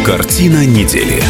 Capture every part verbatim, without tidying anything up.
Картина недели.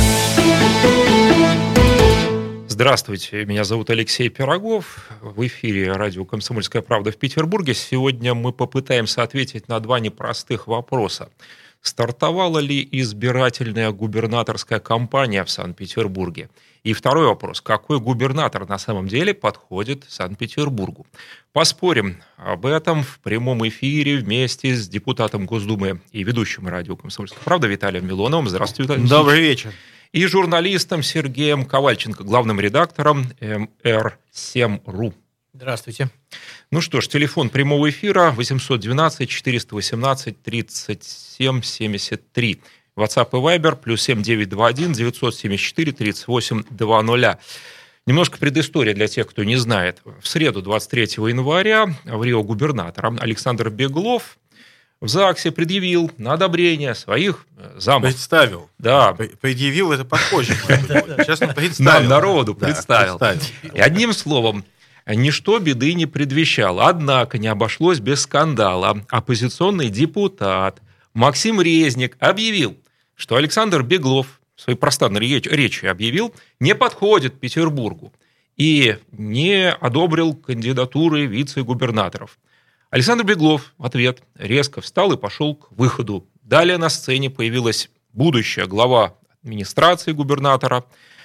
Здравствуйте, меня зовут Алексей Пирогов. В эфире радио «Комсомольская правда» в Петербурге. Сегодня мы попытаемся ответить на два непростых вопроса. Стартовала ли избирательная губернаторская кампания в Санкт-Петербурге? И второй вопрос. Какой губернатор на самом деле подходит Санкт-Петербургу? Поспорим об этом в прямом эфире вместе с депутатом Госдумы и ведущим радио «Комсомольская правда» Виталием Милоновым. Здравствуйте, Виталий. Добрый вечер. И журналистом Сергеем Ковальченко, главным редактором эм эр семь точка ру. Здравствуйте. Ну что ж, телефон прямого эфира восемьсот двенадцать четыреста восемнадцать тридцать семь семьдесят три. WhatsApp и Viber плюс семь девять два один девятьсот семьдесят четыре тридцать восемь двадцать. Немножко предыстория для тех, кто не знает. В среду, двадцать третьего января, в Рио губернатор Александр Беглов в ЗАГСе предъявил на одобрение своих замов. Представил. Да. Предъявил, это похоже. Сейчас он представил. Народу представил. И одним словом, ничто беды не предвещало. Однако не обошлось без скандала. Оппозиционный депутат Максим Резник объявил, что Александр Беглов в своей пространной речи объявил, не подходит Петербургу и не одобрил кандидатуры вице-губернаторов. Александр Беглов в ответ резко встал и пошел к выходу. Далее на сцене появилась будущая глава администрации губернатора,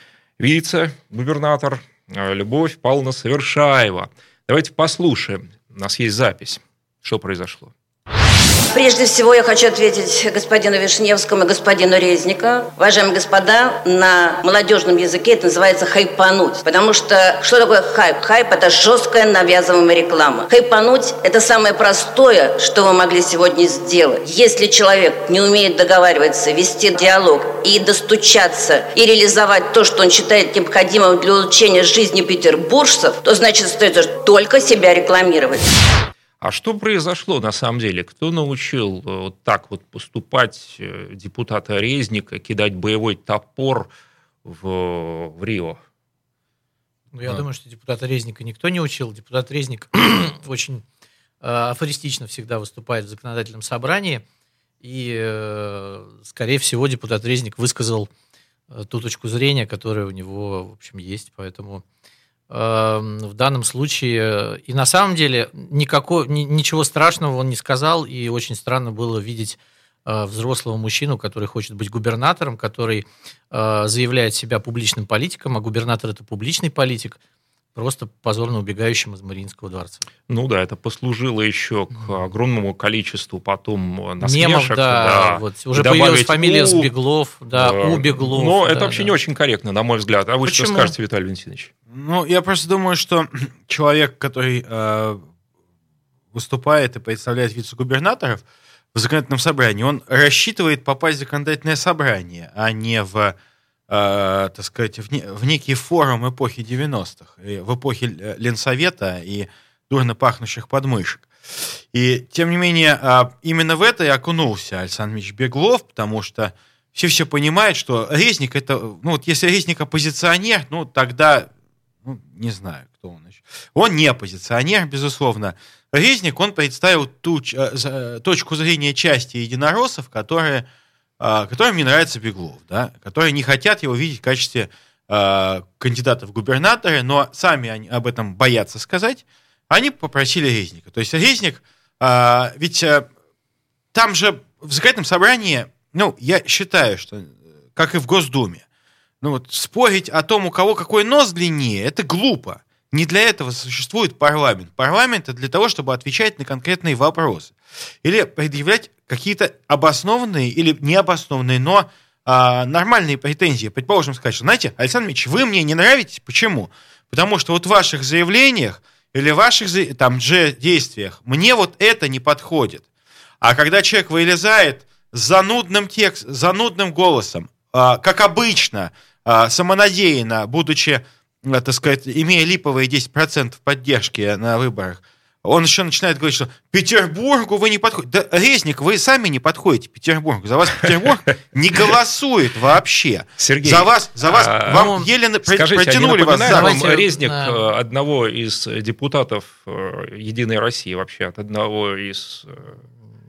вице-губернатор Любовь Павловна Совершаева. Давайте послушаем. У нас есть запись. Что произошло? Прежде всего, я хочу ответить господину Вишневскому и господину Резнику. Уважаемые господа, на молодежном языке это называется хайпануть. Потому что, что такое хайп? Хайп – это жесткая навязываемая реклама. Хайпануть – это самое простое, что вы могли сегодня сделать. Если человек не умеет договариваться, вести диалог и достучаться, и реализовать то, что он считает необходимым для улучшения жизни петербуржцев, то, значит, остается только себя рекламировать. А что произошло на самом деле? Кто научил вот так вот поступать депутата Резника, кидать боевой топор в, в Рио? Ну, я а. думаю, что депутата Резника никто не учил. Депутат Резник очень э, афористично всегда выступает в законодательном собрании. И, э, скорее всего, депутат Резник высказал э, ту точку зрения, которая у него, в общем, есть. Поэтому в данном случае, и на самом деле никакого, ничего страшного он не сказал, и очень странно было видеть взрослого мужчину, который хочет быть губернатором, который заявляет себя публичным политиком, а губернатор – это публичный политик, просто позорно убегающим из Мариинского дворца. Ну да, это послужило еще к огромному количеству потом насмешек. Мемов, да, да. Вот, уже появилась фамилия у... Сбеглов, да, э... у Беглов. Но да, это вообще да. не очень корректно, на мой взгляд. А вы Почему? что скажете, Виталий Валентинович? Ну, я просто думаю, что человек, который э, выступает и представляет вице-губернаторов в законодательном собрании, он рассчитывает попасть в законодательное собрание, а не в... Э, так сказать, в, не, в некий форум эпохи девяностых, в эпохе Ленсовета и дурно пахнущих подмышек. И, тем не менее, э, именно в это и окунулся Александр Ильич Беглов, потому что все все понимают, что Резник это... Ну, вот если Резник оппозиционер, ну, тогда... Ну, не знаю, кто он еще. Он не оппозиционер, безусловно. Резник, он представил ту э, точку зрения части единороссов, которые... которым не нравится Беглов, да, которые не хотят его видеть в качестве э, кандидата в губернаторы, но сами они об этом боятся сказать, они попросили Резника. То есть Резник, э, ведь э, там же в законодательном собрании, ну, я считаю, что, как и в Госдуме, ну, вот, спорить о том, у кого какой нос длиннее, это глупо. Не для этого существует парламент. Парламент – это для того, чтобы отвечать на конкретные вопросы. Или предъявлять какие-то обоснованные или необоснованные, но а, нормальные претензии. Предположим, сказать, что, знаете, Александр Ильич, вы мне не нравитесь. Почему? Потому что вот в ваших заявлениях или в ваших там же действиях мне вот это не подходит. А когда человек вылезает с занудным текстом, занудным голосом, а, как обычно, а, самонадеянно, будучи, так сказать, имея липовые десять процентов поддержки на выборах, он еще начинает говорить, что Петербургу вы не подходите. Да, Резник, вы сами не подходите Петербургу. За вас Петербург не голосует вообще. Сергей, за вас, за вас а, вам еле скажите, протянули вас за вам Резник да. одного из депутатов Единой России вообще, от одного из...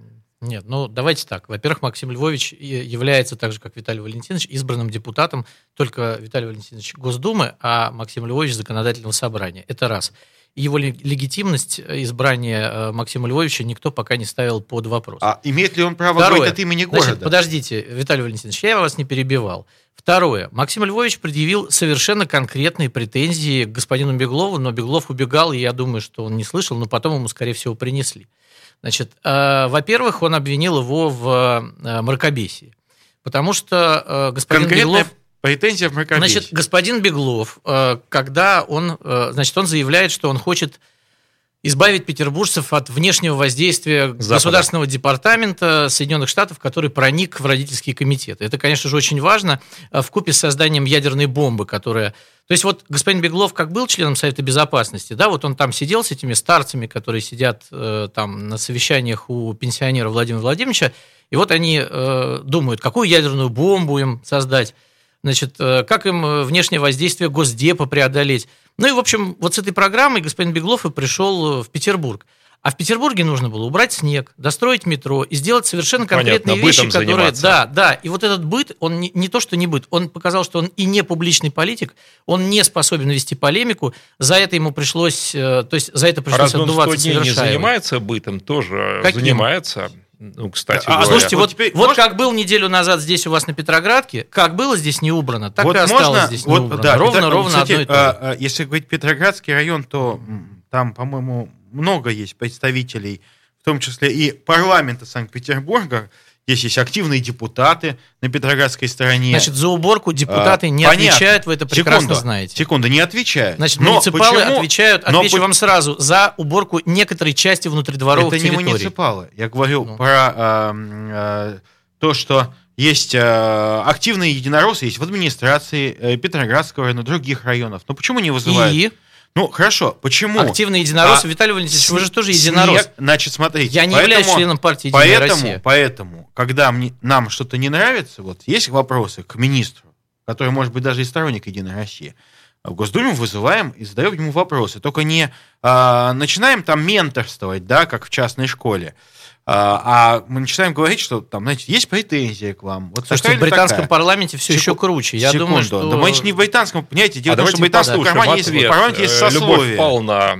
Нет, ну давайте так. Во-первых, Максим Львович является так же, как Виталий Валентинович, избранным депутатом, только Виталий Валентинович Госдумы, а Максим Львович Законодательного собрания. Это раз. Его легитимность избрания Максима Львовича никто пока не ставил под вопрос. А имеет ли он право Второе. говорить от имени города? Значит, подождите, Виталий Валентинович, я вас не перебивал. Второе. Максим Львович предъявил совершенно конкретные претензии к господину Беглову, но Беглов убегал, и я думаю, что он не слышал, но потом ему, скорее всего, принесли. Значит, э, во-первых, он обвинил его в э, мракобесии, потому что э, господин Конкретная Беглов... претензия в мракобесии. Значит, господин Беглов, э, когда он... Э, значит, он заявляет, что он хочет избавить петербуржцев от внешнего воздействия Запада. Государственного департамента Соединенных Штатов, который проник в родительские комитеты. Это, конечно же, очень важно вкупе с созданием ядерной бомбы, которая... То есть вот господин Беглов как был членом Совета Безопасности, да, вот он там сидел с этими старцами, которые сидят э, там на совещаниях у пенсионера Владимира Владимировича, и вот они э, думают, какую ядерную бомбу им создать, значит, э, как им внешнее воздействие Госдепа преодолеть. Ну и, в общем, вот с этой программой господин Беглов и пришел в Петербург. А в Петербурге нужно было убрать снег, достроить метро и сделать совершенно конкретные Понятно, вещи, бытом которые... заниматься. Да, да. И вот этот быт, он не, не то, что не быт, он показал, что он и не публичный политик, он не способен вести полемику, за это ему пришлось... То есть за это пришлось Разве он отдуваться сто дней не совершаемо. занимается бытом? Тоже Каким? занимается. Ну, кстати А, говоря. Слушайте, Вот вот, теперь вот можно- как был неделю назад здесь у вас на Петроградке, как было здесь не убрано, так Вот и осталось можно, здесь не вот, убрано. да, ровно, Петр- ровно кстати, одно и то же. а, а, если говорить Петроградский район, то м, там, по-моему, много есть представителей, в том числе и парламента Санкт-Петербурга. Здесь есть активные депутаты на Петроградской стороне. Значит, за уборку депутаты А, не понятно. отвечают, вы это прекрасно Секунду, знаете. Секунду, не отвечают. Значит, Но муниципалы почему- отвечают, но отвечу по- вам сразу, за уборку некоторой части внутридворовых Это не территорий. муниципалы. Я говорю Ну. про а, а, то, что есть а, активные единороссы, есть в администрации э, Петроградского района, других районов. Но почему не вызывают? И Ну, хорошо, почему? активные единороссы. А Виталий Валентинович, вы же тоже снег- единорос. Значит, смотрите. Я не поэтому- являюсь членом партии «Единая поэтому, Россия». Поэтому, когда мне, нам что-то не нравится, вот есть вопросы к министру, который, может быть, даже и сторонник «Единой России», в Госдуме вызываем и задаем ему вопросы. Только не а, начинаем там менторствовать, да, как в частной школе, а, а мы начинаем говорить, что там, знаете, есть претензия к вам. Вот Слушайте, такая в или британском такая. парламенте все Секу- еще круче. Я Секунду. думаю, что... Да мы не в британском, понимаете, дело А в том, что в давайте британском послушаем кармане есть, ответ. в парламенте есть Э, Любовь сословие. Павловна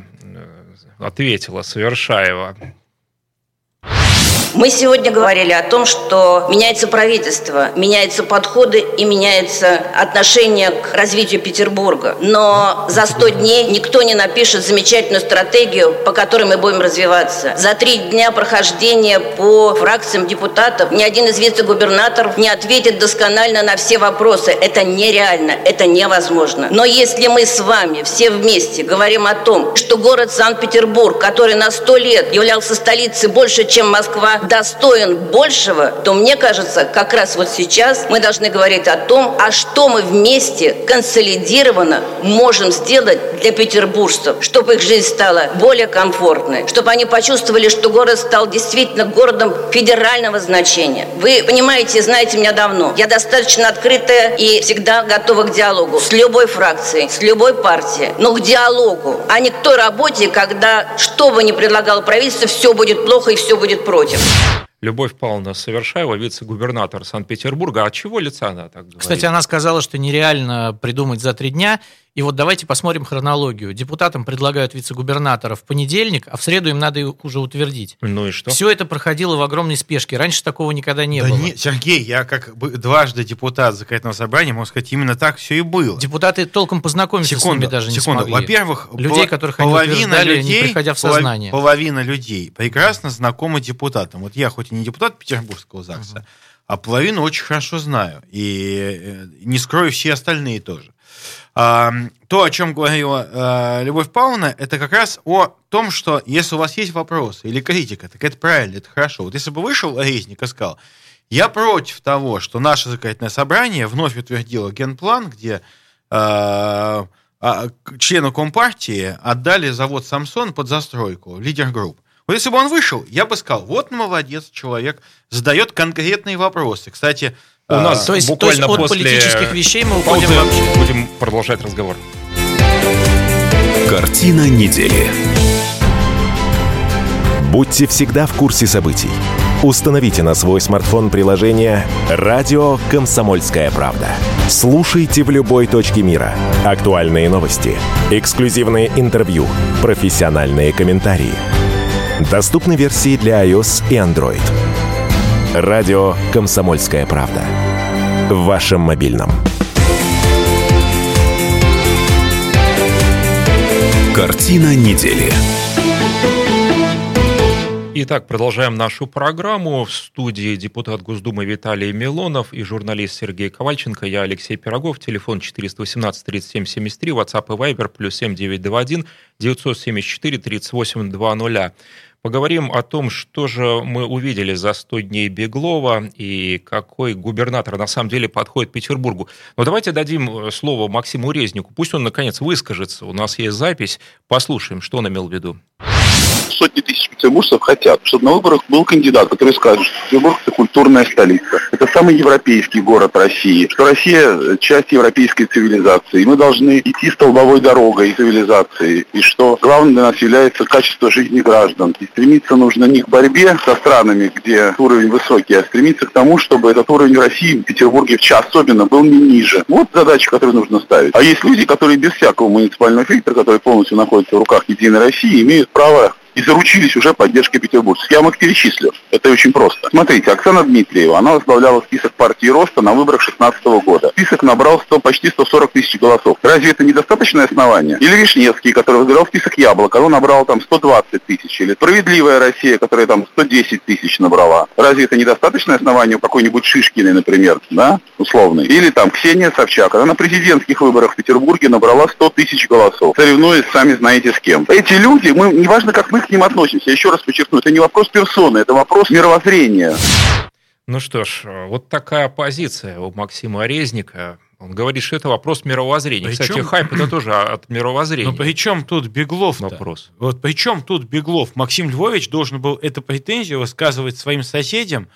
э, ответила, Совершаева. Мы сегодня говорили о том, что меняется правительство, меняются подходы и меняется отношение к развитию Петербурга. Но за сто дней никто не напишет замечательную стратегию, по которой мы будем развиваться. За три дня прохождения по фракциям депутатов ни один из вице-губернаторов не ответит досконально на все вопросы. Это нереально, это невозможно. Но если мы с вами все вместе говорим о том, что город Санкт-Петербург, который на сто лет являлся столицей больше, чем Москва, достоин большего, то мне кажется, как раз вот сейчас мы должны говорить о том, а что мы вместе консолидированно можем сделать для петербуржцев, чтобы их жизнь стала более комфортной, чтобы они почувствовали, что город стал действительно городом федерального значения. Вы понимаете, знаете меня давно. Я достаточно открытая и всегда готова к диалогу с любой фракцией, с любой партией, но к диалогу, а не к той работе, когда что бы ни предлагало правительство, все будет плохо и все будет против. Любовь Павловна Совершаева, вице-губернатор Санкт-Петербурга. От чего лица она так говорит? Кстати, она сказала, что нереально придумать за три дня. И вот давайте посмотрим хронологию. Депутатам предлагают вице-губернатора в понедельник, а в среду им надо их уже утвердить. Ну и что? Все это проходило в огромной спешке. Раньше такого никогда не Да было. не, Сергей, я как бы дважды депутат Законодательного собрания, могу сказать, именно так все и было. Депутаты толком познакомиться Секунду, с ними даже секунду. не смогли. Во-первых, людей, пол- которых они половина утверждали, людей, не приходя в полов- сознание. Половина людей прекрасно знакомы депутатам. Вот я хоть и не депутат Петербургского ЗАГСа, uh-huh. а половину очень хорошо знаю. И э, не скрою, все остальные тоже. А, то, о чем говорила а, Любовь Павловна, это как раз о том, что если у вас есть вопросы или критика, так это правильно, это хорошо. Вот если бы вышел Резник и сказал, я против того, что наше законодательное собрание вновь утвердило генплан, где а, а, члену Компартии отдали завод «Самсон» под застройку, лидер групп. Вот если бы он вышел, я бы сказал, вот молодец человек, задает конкретные вопросы. Кстати, у нас то есть, буквально то есть от после политических вещей мы уходим паузы вообще. Будем продолжать разговор. Картина недели. Будьте всегда в курсе событий. Установите на свой смартфон приложение «Радио Комсомольская правда». Слушайте в любой точке мира. Актуальные новости, эксклюзивные интервью, профессиональные комментарии. Доступны версии для iOS и Android. «Радио Комсомольская правда». В вашем мобильном. Картина недели. Итак, продолжаем нашу программу. В студии депутат Госдумы Виталий Милонов и журналист Сергей Ковальченко. Я Алексей Пирогов. Телефон четыреста восемнадцать тридцать семь семьдесят три. WhatsApp и Viber плюс семь девятьсот двадцать один девятьсот семьдесят четыре тридцать восемь двадцать. Поговорим о том, что же мы увидели за сто дней Беглова и какой губернатор на самом деле подходит к Петербургу. Но давайте дадим слово Максиму Резнику. Пусть он, наконец, выскажется. У нас есть запись. Послушаем, что он имел в виду. Сотни тысяч петербуржцев хотят, чтобы на выборах был кандидат, который скажет, что Петербург – это культурная столица. Это самый европейский город России, что Россия – часть европейской цивилизации. И мы должны идти столбовой дорогой цивилизации. И что главным для нас является качество жизни граждан. И стремиться нужно не к борьбе со странами, где уровень высокий, а стремиться к тому, чтобы этот уровень России в Петербурге особенно был не ниже. Вот задача, которую нужно ставить. А есть люди, которые без всякого муниципального фильтра, которые полностью находятся в руках Единой России, имеют право и заручились уже поддержкой петербуржцев. Я вам их перечислю. Это очень просто. Смотрите, Оксана Дмитриева, она возглавляла список партии Роста на выборах две тысячи шестнадцатого года. Список набрал сто, почти сто сорок тысяч голосов. Разве это недостаточное основание? Или Вишневский, который возглавлял список Яблоко, он набрал там сто двадцать тысяч. Или Справедливая Россия, которая там сто десять тысяч набрала. Разве это недостаточное основание у какой-нибудь Шишкиной, например, да, условной? Или там Ксения Собчак, она на президентских выборах в Петербурге набрала сто тысяч голосов, соревнуясь сами знаете с кем. Эти люди, мы, неважно, как мы к ним относимся, еще раз подчеркну, это не вопрос персоны, это вопрос мировоззрения. Ну что ж, вот такая позиция у Максима Резника. Он говорит, что это вопрос мировоззрения. Причем... Кстати, хайп это тоже от мировоззрения. Но при чем тут Беглов-то? Вопрос. Вот при чем тут Беглов? Максим Львович должен был эту претензию высказывать своим соседям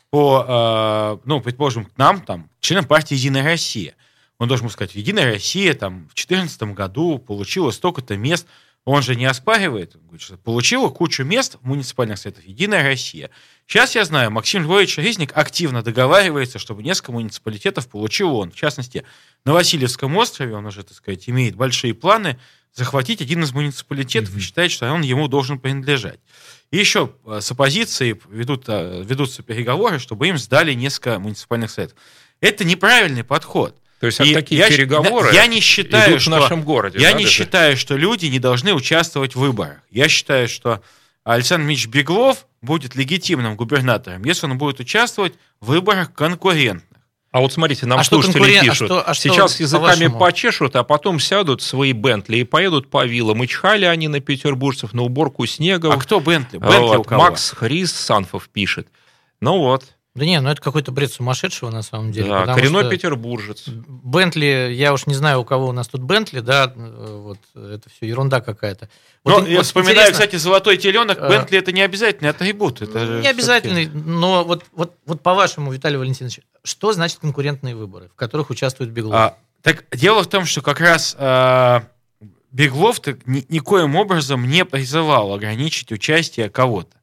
по, э, ну, предположим, к нам, там, членам партии «Единая Россия». Он должен был сказать, «Единая Россия там, в две тысячи четырнадцатом году получила столько-то мест». Он же не оспаривает, говорит, что получила кучу мест в муниципальных советах «Единая Россия». Сейчас я знаю, Максим Львович Резник активно договаривается, чтобы несколько муниципалитетов получил он. В частности, на Васильевском острове он уже, так сказать, имеет большие планы захватить один из муниципалитетов mm-hmm. и считает, что он ему должен принадлежать. И еще с оппозицией ведут, ведутся переговоры, чтобы им сдали несколько муниципальных советов. Это неправильный подход. То есть и такие я, переговоры я не считаю, идут что, в нашем городе. Я да, не это? считаю, что люди не должны участвовать в выборах. Я считаю, что Александр Ильич Беглов будет легитимным губернатором, если он будет участвовать в выборах конкурентных. А вот смотрите, нам а слушатели конкурен... пишут, а что, а сейчас что, языками почешут, а потом сядут в свои Бентли и поедут по виллам. И чхали они на петербуржцев, на уборку снега. А кто Бентли? Бентли вот, у кого? Макс Хрис Санфов пишет. Ну вот. Да не, ну это какой-то бред сумасшедшего на самом деле. Да, коренной петербуржец. Бентли, я уж не знаю, у кого у нас тут Бентли, да, вот это все ерунда какая-то. Вот, вот, я вот вспоминаю, интересно, кстати, золотой теленок, а... Бентли это не обязательный атрибут. Это не обязательный, но вот, вот, вот по-вашему, Виталий Валентинович, что значит конкурентные выборы, в которых участвует Беглов? А, так дело в том, что как раз а, Беглов-то ни, никоим образом не призывал ограничить участие кого-то.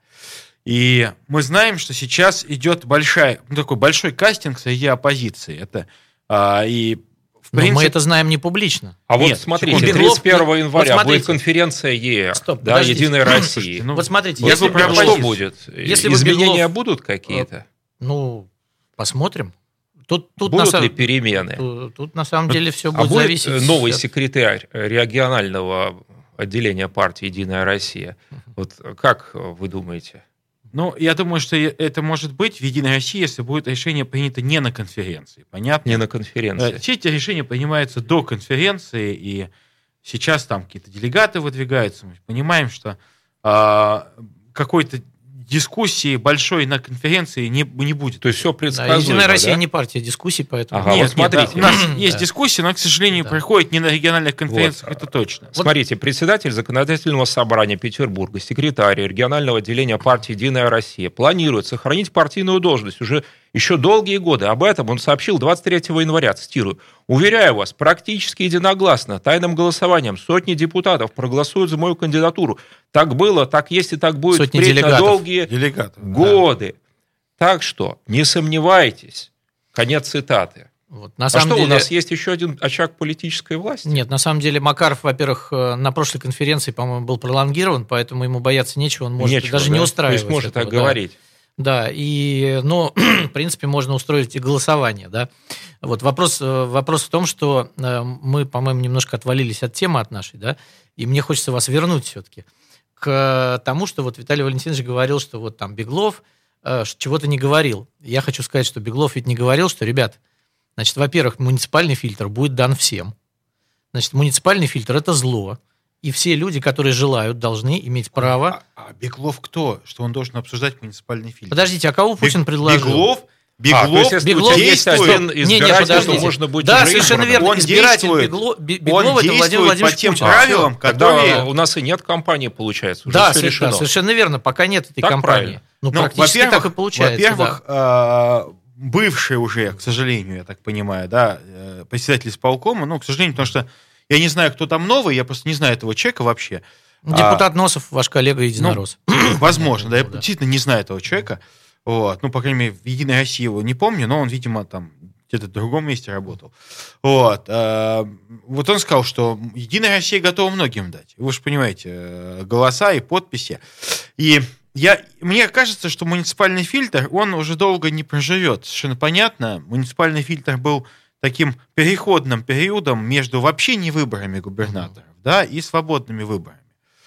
И мы знаем, что сейчас идет большая, ну, такой большой кастинг среди оппозиции. Это, а, и, в Но принципе... мы это знаем не публично. А Нет, вот смотрите, Беглов... тридцать первого января вот будет конференция ЕА, Стоп, да, Единой России. Ну, вот смотрите, если если бы, что будет? Если Изменения Беглов... будут какие-то? Ну, посмотрим. Тут, тут Будут на ли самом... перемены? Тут, тут на самом деле все а будет будет зависеть. новый от... секретарь регионального отделения партии «Единая Россия». Вот как вы думаете? Ну, я думаю, что это может быть в «Единой России», если будет решение принято не на конференции. Понятно? Не на конференции. Все эти решения принимаются до конференции, и сейчас там какие-то делегаты выдвигаются. Мы понимаем, что э, какой-то дискуссии большой на конференции не, не будет. То есть все предсказуемо, да, Единая Россия да? не партия дискуссий, поэтому... Ага, нет, вот смотрите. Нет, да, у нас есть да. дискуссии, но, к сожалению, да. проходят не на региональных конференциях, вот. это точно. Смотрите, председатель Законодательного собрания Петербурга, секретарь регионального отделения партии «Единая Россия» планирует сохранить партийную должность уже еще долгие годы. Об этом он сообщил двадцать третьего января, цитирую. «Уверяю вас, практически единогласно, тайным голосованием сотни депутатов проголосуют за мою кандидатуру. Так было, так есть и так будет Сотни впредь на делегатов. долгие Делегатов, годы». да. Так что не сомневайтесь. Конец цитаты. Вот, на а самом что, деле... у нас есть еще один очаг политической власти? Нет, на самом деле Макаров, во-первых, на прошлой конференции, по-моему, был пролонгирован, поэтому ему бояться нечего, он может нечего, даже да? не устраивать. То есть может этого, так да. говорить. Да, и, но, в принципе, можно устроить и голосование, да. Вот вопрос, вопрос в том, что мы, по-моему, немножко отвалились от темы от нашей, да, и мне хочется вас вернуть все-таки к тому, что вот Виталий Валентинович говорил, что вот там Беглов чего-то не говорил. Я хочу сказать, что Беглов ведь не говорил, что, ребят, значит, во-первых, муниципальный фильтр будет дан всем. Значит, муниципальный фильтр – это зло. И все люди, которые желают, должны иметь право... А, а Беглов кто? Что он должен обсуждать муниципальный фильтр? Подождите, а кого Путин Бег, предложил? Беглов? Беглов, а, то есть, если Беглов у тебя есть один избиратель, то можно будет да, уже совершенно избранным. верно. Он Избиратель действует, Бегло, Беглова он это Владимир действует Владимирович по тем Путин. правилам, Тогда которые... у нас и нет кампании, получается. Уже да, все совершенно, решено. совершенно верно. Пока нет этой Так кампании. правильно. Ну, Ну, практически так и получается. Во-первых, да. бывший уже, к сожалению, я так понимаю, да, председатель исполкома, ну, к сожалению, потому что я не знаю, кто там новый, я просто не знаю этого человека вообще. Депутат а, Носов, ваш коллега единорос. Ну, возможно, да, я действительно не знаю этого человека. Вот, ну, по крайней мере, в «Единой России» его не помню, но он, видимо, там где-то в другом месте работал. Вот, вот он сказал, что «Единая Россия» готова многим дать. Вы же понимаете, голоса и подписи. И я, мне кажется, что муниципальный фильтр, он уже долго не проживет. Совершенно понятно. Муниципальный фильтр был таким переходным периодом между вообще не выборами губернаторов, да, и свободными выборами.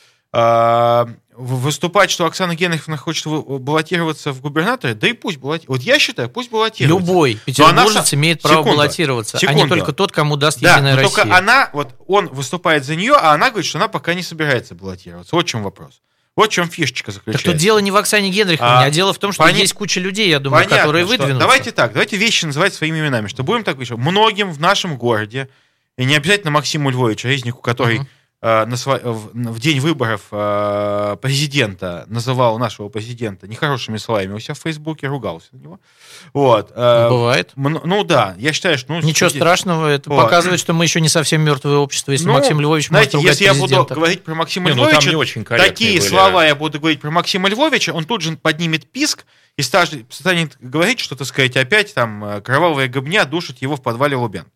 Выступать, что Оксана Генриховна хочет баллотироваться в губернаторы, да и пусть баллотируется. Вот я считаю, пусть баллотируется. Любой петербуржец имеет право секунду, баллотироваться, секунду. а не только тот, кому даст да, Единая Россия. Только она, вот он выступает за нее, а она говорит, что она пока не собирается баллотироваться. Вот в чем вопрос. Вот в чем фишечка заключается. Так тут дело не в Оксане Генриховне, а, а дело в том, что Поня... есть куча людей, я думаю, Понятно, которые выдвинутся. Давайте так, давайте вещи называть своими именами. Что будем так говорить, многим в нашем городе, и не обязательно Максиму Львовичу Резнику, который uh-huh. э, на сво... в, в день выборов э, президента называл нашего президента нехорошими словами, у себя в Фейсбуке ругался на него. Вот, э, Бывает. М- ну да, я считаю, что... Ну, Ничего судить... страшного, это вот. показывает, что мы еще не совсем мертвое общество, если ну, Максим Львович знаете, может ругать если президента. я буду говорить про Максима не, Львовича, ну, не очень такие были. слова я буду говорить про Максима Львовича, он тут же поднимет писк и станет говорить, что, так сказать, опять там кровавая гобня душит его в подвале Лубянки.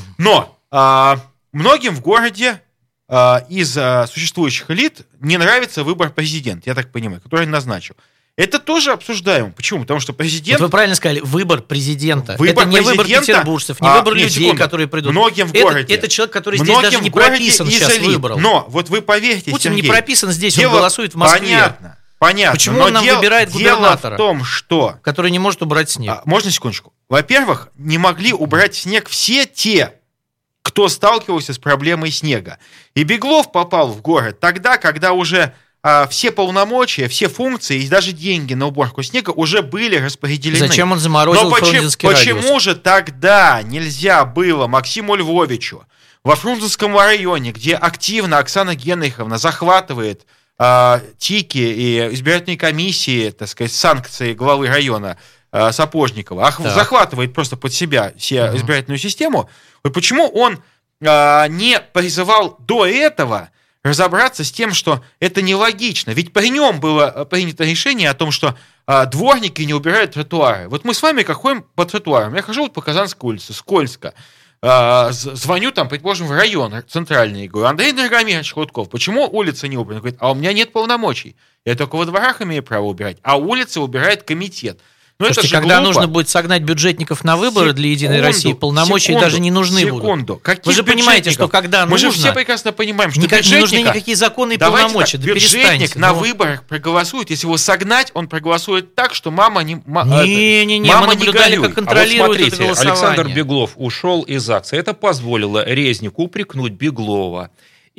Но а, многим в городе а, из а, существующих элит не нравится выбор президента, я так понимаю, который он назначил. Это тоже обсуждаемо. Почему? Потому что президент... Вот вы правильно сказали, выбор президента. Выбор это не выбор петербуржцев, не а, выбор нет, людей, секунду. которые придут. Многим в городе. Это, это человек, который здесь даже не прописан, сейчас элит. выбрал. Но вот вы поверьте, Путин Сергей, не прописан здесь, дело... он голосует в Москве. Понятно, понятно. Почему но он нам дел... выбирает губернатора? Дело в том, что... Который не может убрать снег. А, можно секундочку? Во-первых, не могли убрать снег все те, кто сталкивался с проблемой снега. И Беглов попал в город тогда, когда уже... все полномочия, все функции и даже деньги на уборку снега уже были распределены. Зачем он заморозил Но Фрунзенский почему, радиус? Почему же тогда нельзя было Максиму Львовичу во Фрунзенском районе, где активно Оксана Генриховна захватывает э, ТИКи и избирательные комиссии, так сказать, санкции главы района э, Сапожникова, ах, захватывает просто под себя всю угу. избирательную систему, вот почему он э, не призывал до этого разобраться с тем, что это нелогично. Ведь при нем было принято решение о том, что а, дворники не убирают тротуары. Вот мы с вами как ходим по тротуарам. Я хожу вот по Казанской улице, скользко. А, звоню там, предположим, в район центральный и говорю: Андрей Драгомирович Хлудков, почему улица не убрана? Он говорит: а у меня нет полномочий. Я только во дворах имею право убирать, а улицы убирает комитет. Но Слушайте, это же когда глупо. нужно будет согнать бюджетников на выборы секунду, для Единой России, полномочия секунду, даже не нужны секунду. будут. Каких Вы же понимаете, что когда Мы нужно... же все прекрасно понимаем, что никак, не нужны никакие законы и полномочия. Так, да бюджетник на но... выборах проголосует. Если его согнать, он проголосует так, что мама не... Не-не-не, мы наблюдали, как контролируют а вот смотрите, это голосование. Александр Беглов ушел из акции. Это позволило Резнику упрекнуть Беглова.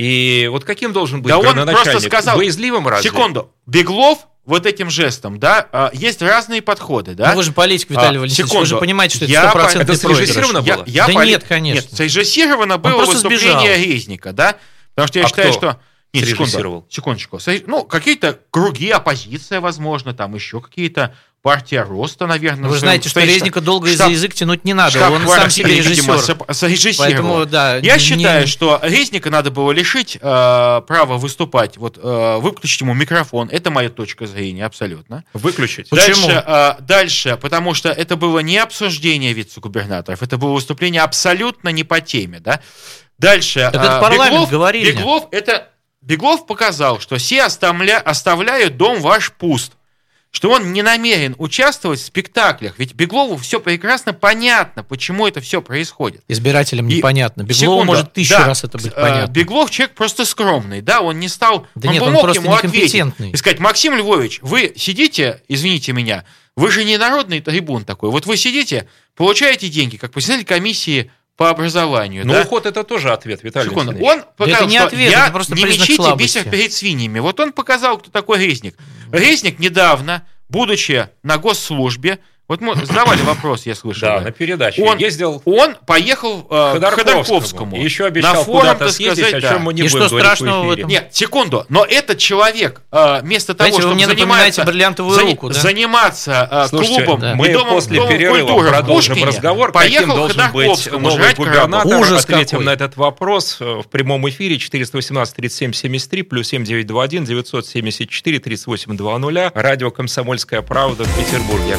И вот каким должен быть да градоначальник? Он просто сказал, боязливым разве? Секунду. Беглов вот этим жестом, да, есть разные подходы, да. Ну, вы же политик, Виталий а, Валентинович, вы же понимаете, что это сто процентов это срежиссировано было? Я, я да поли... нет, конечно. Нет, срежиссировано было выступление сбежал. Резника, да, потому что я а считаю, кто? что Нет, срежиссировал. Секундочку. Ну, какие-то круги, оппозиция, возможно, там еще какие-то партия роста, наверное. Вы знаете, что Резника долго за язык тянуть не надо. Он сам себе режиссер. Поэтому, да, Я не... считаю, что Резника надо было лишить э, права выступать, вот, э, выключить ему микрофон. Это моя точка зрения, абсолютно. Выключить? Почему? Дальше, э, дальше, потому что это было не обсуждение вице-губернаторов, это было выступление абсолютно не по теме. Да? Дальше. Так это парламент, Беглов, говорили. Беглов, это, Беглов показал, что все оставля, оставляют дом ваш пуст. Что он не намерен участвовать в спектаклях. Ведь Беглову все прекрасно понятно, почему это все происходит. Избирателям И, непонятно. Беглову секунду, может тысячу да, раз это быть понятно. Беглов человек просто скромный, да, он не стал... Да он нет, бы он мог просто ему некомпетентный. ответить и сказать: Максим Львович, вы сидите, извините меня, вы же не народный трибун такой, вот вы сидите, получаете деньги, как председатель комиссии по образованию. Но да? уход — это тоже ответ, Виталий Секунду. Александрович. Он показал, это не что ответ, я это просто не признак мечите слабости. бисер перед свиньями. Вот он показал, кто такой Резник. Резник недавно, будучи на госслужбе, вот мы задавали вопрос, я слышал. Да, на передаче. Он ездил он поехал э, к Ходорковскому. к Ходорковскому. И еще обещал на форум, куда-то так съездить, сказать, о чем да. мы не И будем что говорить страшного в в эфире. этом? Нет, секунду. Но этот человек, э, вместо того, Знаете, вы чтобы мне заниматься, напоминаете бриллиантовую зани- руку, да? заниматься э, Слушайте, клубом да. и мы домом, после домом перерыва культуры в продолжим Пушкине, разговор, поехал каким к должен быть Ходорковскому новый жрать губернатор. крабов. Ужас Ответим какой. на этот вопрос в прямом эфире. четыреста восемнадцать тридцать семь семьдесят три плюс семь девятьсот двадцать один девятьсот семьдесят четыре тридцать восемь двадцать. Радио «Комсомольская правда» в Петербурге.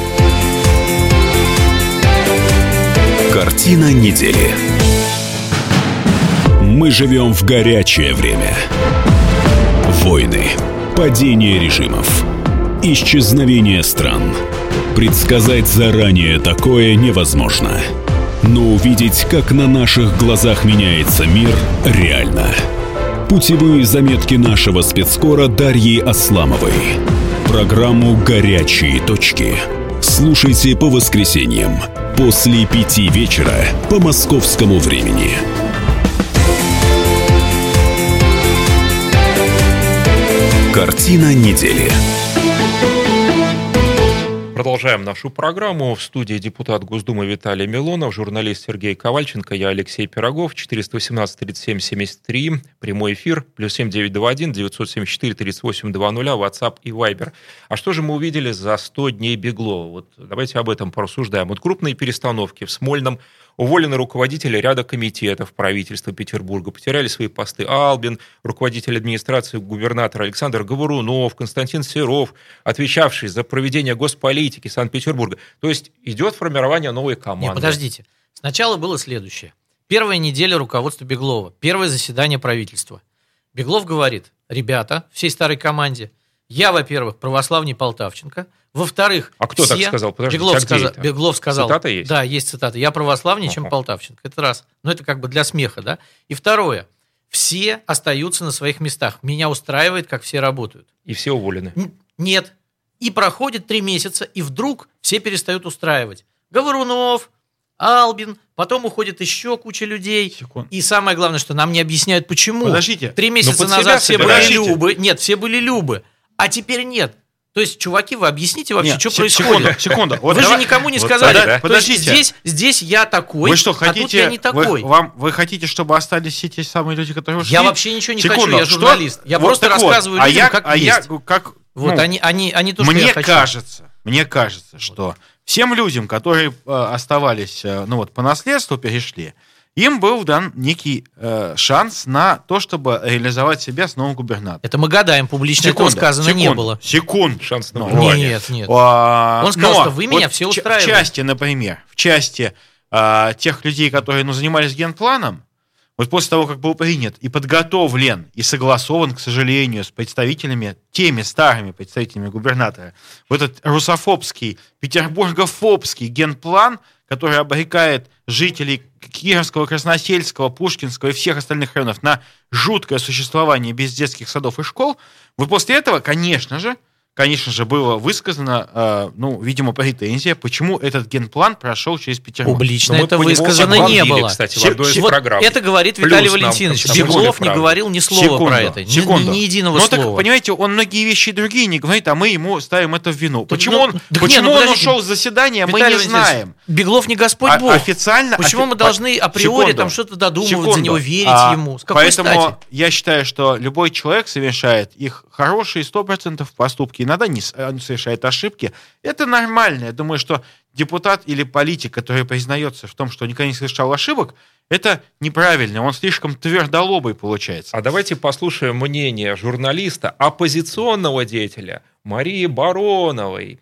Картина недели. Мы живем в горячее время. Войны, падение режимов, исчезновение стран. Предсказать заранее такое невозможно. Но увидеть, как на наших глазах меняется мир, реально. Путевые заметки нашего спецкора Дарьи Асламовой. Программу «Горячие точки» слушайте по воскресеньям после пяти вечера по московскому времени. Картина недели. Продолжаем нашу программу. В студии депутат Госдумы Виталий Милонов, журналист Сергей Ковальченко, я Алексей Пирогов. четыреста восемнадцать тридцать семь семьдесят три, прямой эфир, плюс семь девятьсот двадцать один девятьсот семьдесят четыре тридцать восемь двадцать, WhatsApp и Viber. А что же мы увидели за сто дней Беглова? Вот давайте об этом порассуждаем. Вот крупные перестановки в Смольном. Уволены руководители ряда комитетов правительства Петербурга, потеряли свои посты Албин, руководитель администрации губернатора Александр Говорунов, Константин Серов, отвечавший за проведение госполитики Санкт-Петербурга. То есть идет формирование новой команды. Нет, подождите. Сначала было следующее. Первая неделя руководства Беглова, первое заседание правительства. Беглов говорит: ребята, всей старой команде, я, во-первых, православней Полтавченко, во-вторых, а кто все... так сказал? Подождите, Беглов, а сказал, это? Беглов сказал, цитата есть? Да, есть цитата. Я православнее, чем Полтавченко. Это раз. Но это как бы для смеха, да? И второе. Все остаются на своих местах. Меня устраивает, как все работают. И все уволены? Н- нет. И проходит три месяца, и вдруг все перестают устраивать. Говорунов, Албин, потом уходит еще куча людей. Секунд. И самое главное, что нам не объясняют, почему. Подождите. Три месяца под себя назад все были собираете? любы. Нет, все были любы. А теперь нет. То есть, чуваки, вы объясните вообще, Нет, что се- происходит? Секунду, секунду. Вот Вы давай- же никому не вот сказали. так, да? То есть Подождите. здесь, здесь я такой, Вы что, а хотите, тут я не такой. Вы, вам, вы хотите, чтобы остались все те самые люди, которые ушли? Я вообще ничего не Секунду, хочу, я что? журналист. Я Вот просто так вот. рассказываю а людям, я, как а есть. Я, как, Вот ну, они, они, они то, что мне я хочу. кажется, мне кажется, что всем людям, которые э, оставались, э, ну вот, по наследству перешли, им был дан некий э, шанс на то, чтобы реализовать себя с новым губернатором. Это мы гадаем, публично Секунду, этого сказано секунду, не было. Секунд. Шанс на Ну, выживание. Нет, нет. А, Он сказал, но что вы меня вот все в ч- устраиваете. В части, например, в части а, тех людей, которые ну, занимались генпланом, вот после того, как был принят и подготовлен, и согласован, к сожалению, с представителями, теми старыми представителями губернатора, вот этот русофобский, петербургофобский генплан, который обрекает жителей Кировского, Красносельского, Пушкинского и всех остальных районов на жуткое существование без детских садов и школ, вот после этого, конечно же, конечно же, было высказано, ну, видимо, претензия, почему этот генплан прошел через Петербург. Публично это высказано не было. Кстати, в одной из программ. Это говорит Виталий Валентинович. Беглов не говорил ни слова секунду, про это. Секунду. Ни, ни единого Но слова. Так, понимаете, он многие вещи другие не говорит, а мы ему ставим это в вину. Так, почему ну, он, так почему не, ну, он ушел с заседания, мы не знаем. Беглов не Господь Бог. А, официально, почему офи... мы должны априори секунду, там что-то додумывать, секунду. за него верить а, ему? С какой поэтому стати? я считаю, что любой человек совершает их хорошие сто процентов поступки, иногда не совершает ошибки. Это нормально. Я думаю, что депутат или политик, который признается в том, что никогда не совершал ошибок, это неправильно. Он слишком твердолобый получается. А давайте послушаем мнение журналиста, оппозиционного деятеля Марии Бароновой.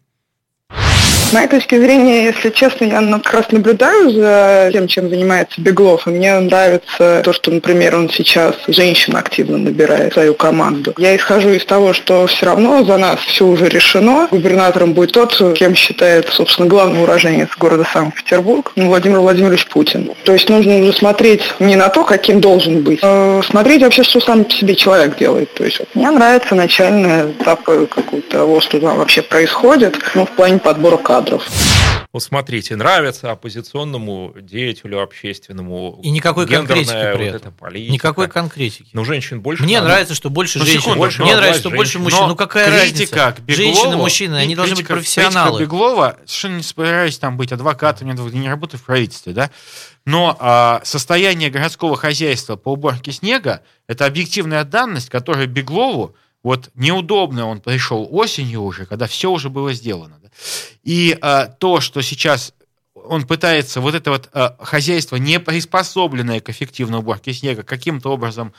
С моей точки зрения, если честно, я ну, как раз наблюдаю за тем, чем занимается Беглов, и мне нравится то, что, например, он сейчас женщин активно набирает в свою команду. Я исхожу из того, что все равно за нас все уже решено. Губернатором будет тот, кем считает, собственно, главный уроженец города Санкт-Петербург, Владимир Владимирович Путин. То есть нужно уже смотреть не на то, каким должен быть, а смотреть вообще, что сам по себе человек делает. То есть вот, мне нравится начальный этап какого-то того, что там вообще происходит, ну, в плане подбора кадров. Вот смотрите, нравится оппозиционному деятелю общественному. И никакой конкретики при вот этом. Политика. Никакой конкретики. Но женщин больше. Мне надо. нравится, что больше ну, женщин. Секунду, больше, но, мне нравится, что женщин. больше мужчин. Но ну какая критика разница? Беглова, Женщины, мужчины, они должны критика, быть профессионалы. Критика Беглова, совершенно не собираюсь там быть адвокатом, я не работаю в правительстве, да? Но а, состояние городского хозяйства по уборке снега – это объективная данность, которая Беглову вот неудобно, он пришел осенью уже, когда все уже было сделано. Да? И а, то, что сейчас он пытается вот это вот а, хозяйство, не приспособленное к эффективной уборке снега, каким-то образом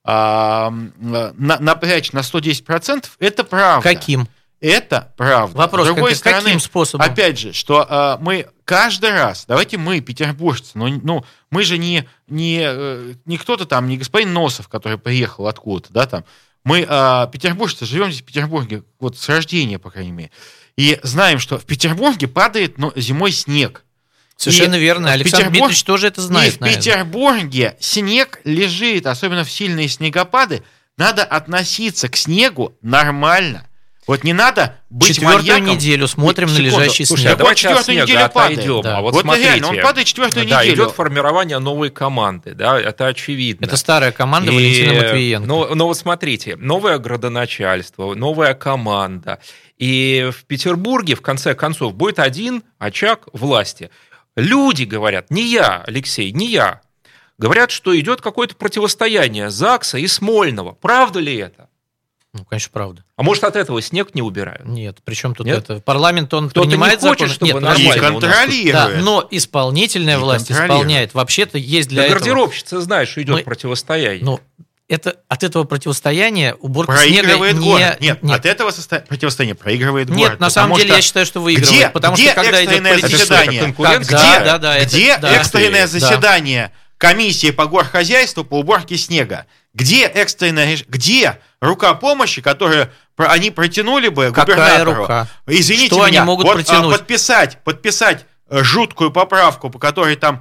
а, на, напрячь на сто десять процентов, это правда. Каким? Это правда. Вопрос, С другой как, стороны, каким способом? Опять же, что а, мы каждый раз, давайте мы, петербуржцы, ну, ну мы же не, не, не кто-то там, не господин Носов, который приехал откуда-то, да, там, мы, а, петербуржцы, живем здесь в Петербурге, вот с рождения, по крайней мере, и знаем, что в Петербурге падает ну, зимой снег. Совершенно и верно. Александр Петербург... Дмитриевич тоже это знает. И в наверное. Петербурге снег лежит, особенно в сильные снегопады, надо относиться к снегу нормально. Вот не надо быть четвертую маньяком. неделю смотрим Секунду. на лежащий Слушай, снег. а давайте от снега неделю отойдем. Да. А вот, вот смотрите, реально, он падает четвертую да, неделю. идет формирование новой команды, да, это очевидно. Это старая команда И, Валентина Матвиенко. Но, но вот смотрите, новое градоначальство, новая команда. И в Петербурге, в конце концов, будет один очаг власти. Люди говорят, не я, Алексей, не я. Говорят, что идет какое-то противостояние ЗАГСа и Смольного. Правда ли это? Ну, конечно, правда. А может, от этого снег не убирают? Нет, причем тут Нет? это? Парламент, он Кто-то принимает не хочет, законы. чтобы Нет, нормально и контролирует. Да, но исполнительная И власть исполняет. Вообще-то есть для да этого... гардеробщица знает, что идет Мы... противостояние. Ну, это, от этого противостояния уборка проигрывает снега город. не... Нет, нет, от этого состо... противостояния проигрывает нет, город. Нет, на самом деле что... я считаю, что выигрывает. Где, потому где что когда идет экстренное заседание? Конкуренция? Где, да, да, где это, да. экстренное заседание комиссии по горхозяйству по уборке снега? Где экстренное... Где рука помощи, которую они протянули бы Какая губернатору? рука? Извините Что меня. они могут вот, протянуть? Подписать, подписать жуткую поправку, по которой там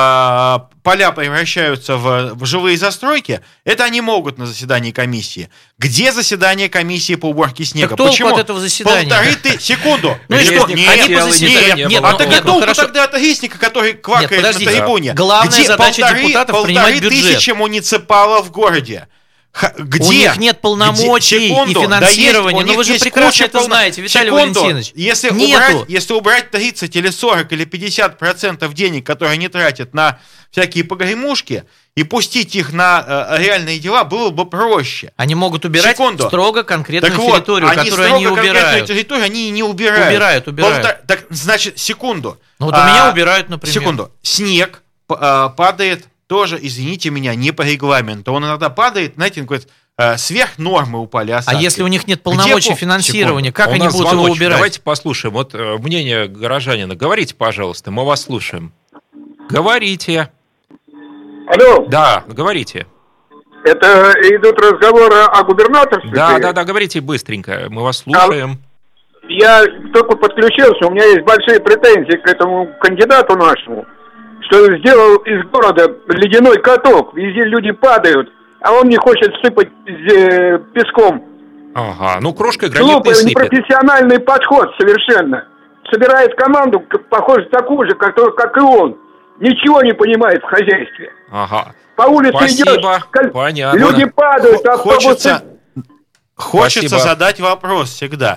э, поля превращаются в, в жилые застройки, это они могут на заседании комиссии. Где заседание комиссии по уборке снега? Так толку Почему? от этого заседания? Полторы ты... Секунду. Ну и что? Нет, Они по заседанию... нет, Нет, а ну, так нет, а ну, толку хорошо. тогда от гестника, который квакает Нет, на подождите. трибуне? Главная Где задача полторы, депутатов полторы принимать бюджет. тысячи муниципалов в городе? Где? У них нет полномочий Где? Секунду, и финансирования. да есть, Но вы же есть прекрасно куча это полно... знаете, Виталий Секунду. Валентинович. Если Нету. убрать, если убрать тридцать или сорок или пятьдесят процентов денег, которые они тратят на всякие погремушки, и пустить их на э, реальные дела, было бы проще. Они могут убирать Секунду. строго конкретную так территорию, вот, они которую строго они конкретную убирают. территорию они не убирают. Убирают, убирают. Полтора... Так, значит, секунду. Ну вот у меня убирают, например. Секунду. Снег э, падает тоже, извините меня, не по регламенту. Он иногда падает, знаете, он говорит, э, сверх нормы упали осадки. А если у них нет полномочий Где... финансирования, Секунду. как А у они нас будут его звоночек. убирать? Давайте послушаем. Вот э, мнение горожанина. Говорите, пожалуйста, мы вас слушаем. Говорите. Алло. Да, говорите. Это идут разговоры о губернаторстве? Да, да, да, говорите быстренько. Мы вас слушаем. А я только подключился, у меня есть большие претензии к этому кандидату нашему, что сделал из города ледяной каток. Везде люди падают, а он не хочет сыпать песком Ага, ну крошкой гранит не Глупый, сыпет. непрофессиональный подход совершенно. Собирает команду, похоже, такую же, как, как и он. Ничего не понимает в хозяйстве. Ага. По улице Спасибо. идешь, Понятно. люди падают, автобусы... Хочется, хочется Спасибо. задать вопрос всегда.